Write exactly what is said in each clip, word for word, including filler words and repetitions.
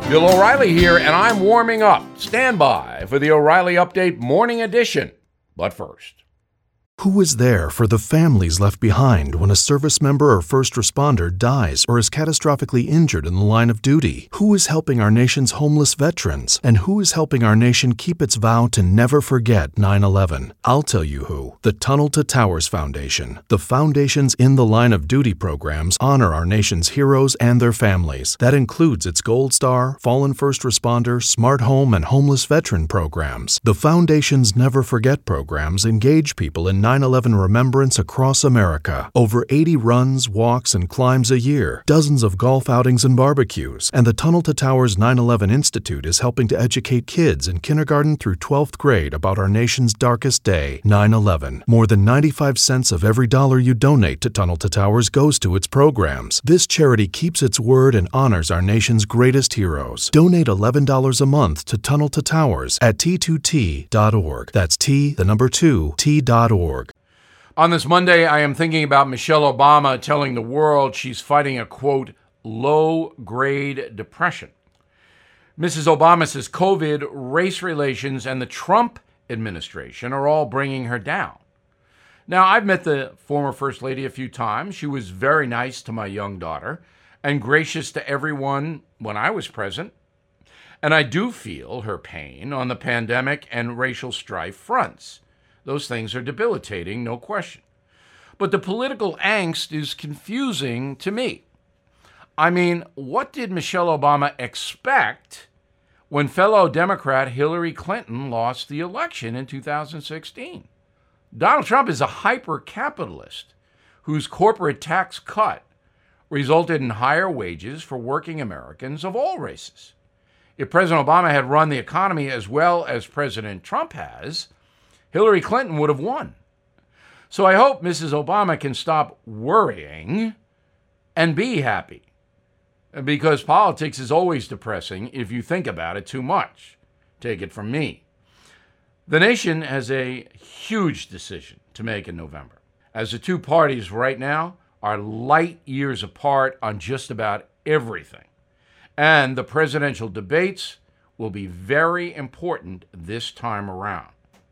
Bill O'Reilly here, and I'm warming up. Stand by for the O'Reilly Update Morning Edition. But first, who is there for the families left behind when a service member or first responder dies or is catastrophically injured in the line of duty? Who is helping our nation's homeless veterans? And who is helping our nation keep its vow to never forget nine eleven? I'll tell you who. The Tunnel to Towers Foundation. The foundation's In the Line of Duty programs honor our nation's heroes and their families. That includes its Gold Star, Fallen First Responder, Smart Home, and Homeless Veteran programs. The foundation's Never Forget programs engage people in nine eleven remembrance across America. Over eighty runs, walks, and climbs a year, dozens of golf outings and barbecues, and the Tunnel to Towers nine eleven Institute is helping to educate kids in kindergarten through twelfth grade about our nation's darkest day, nine eleven. More than ninety-five cents of every dollar you donate to Tunnel to Towers goes to its programs. This charity keeps its word and honors our nation's greatest heroes. Donate eleven dollars a month to Tunnel to Towers at T two T dot org. That's T, the number two, T dot org. on this Monday, I am thinking about Michelle Obama telling the world she's fighting a, quote, low-grade depression. Missus Obama says COVID, race relations, and the Trump administration are all bringing her down. Now, I've met the former First Lady a few times. She was very nice to my young daughter and gracious to everyone when I was present. And I do feel her pain on the pandemic and racial strife fronts. Those things are debilitating, no question. But the political angst is confusing to me. I mean, what did Michelle Obama expect when fellow Democrat Hillary Clinton lost the election in two thousand sixteen? Donald Trump is a hyper-capitalist whose corporate tax cut resulted in higher wages for working Americans of all races. If President Obama had run the economy as well as President Trump has, Hillary Clinton would have won. So I hope Missus Obama can stop worrying and be happy, because politics is always depressing if you think about it too much. Take it from me. The nation has a huge decision to make in November, as the two parties right now are light years apart on just about everything. And the presidential debates will be very important this time around.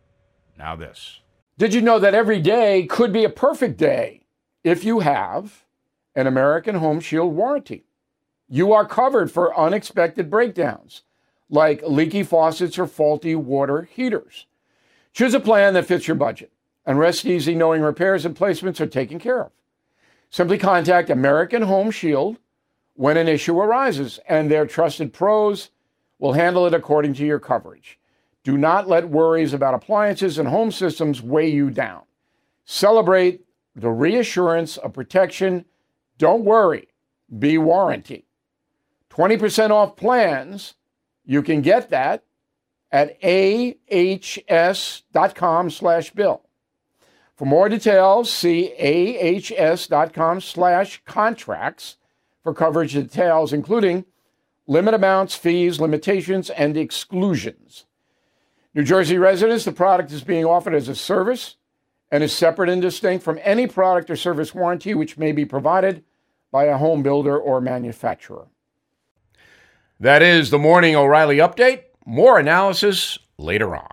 Now this. Did you know that every day could be a perfect day if you have an American Home Shield warranty? You are covered for unexpected breakdowns, like leaky faucets or faulty water heaters. Choose a plan that fits your budget and rest easy knowing repairs and placements are taken care of. Simply contact American Home Shield when an issue arises, and their trusted pros will handle it according to your coverage. Do not let worries about appliances and home systems weigh you down. Celebrate the reassurance of protection. Don't worry, be warranty. twenty percent off plans. You can get that at ahs.com slash bill. For more details, see ahs.com slash contracts for coverage details, including limit amounts, fees, limitations, and exclusions. New Jersey residents, the product is being offered as a service and is separate and distinct from any product or service warranty which may be provided by a home builder or manufacturer. That is the Morning O'Reilly Update. More analysis later on.